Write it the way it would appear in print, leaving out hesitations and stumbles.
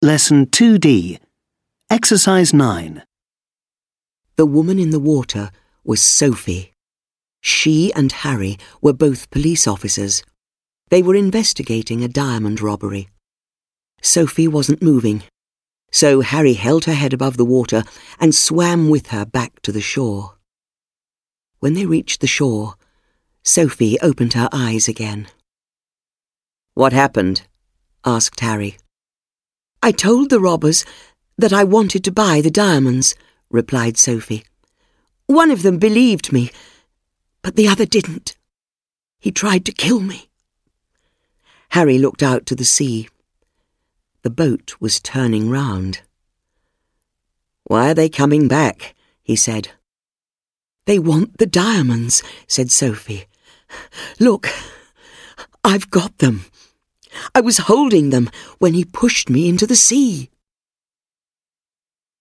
Lesson 2D. Exercise 9. The woman in the water was Sophie. She and Harry were both police officers. They were investigating a diamond robbery. Sophie wasn't moving, so Harry held her head above the water and swam with her back to the shore. When they reached the shore, Sophie opened her eyes again. "What happened?" asked Harry. "I told the robbers that I wanted to buy the diamonds," replied Sophie. "One of them believed me, but the other didn't. He tried to kill me." Harry looked out to the sea. The boat was turning round. "Why are they coming back?" he said. "They want the diamonds," said Sophie. "Look, I've got them. I was holding them when he pushed me into the sea."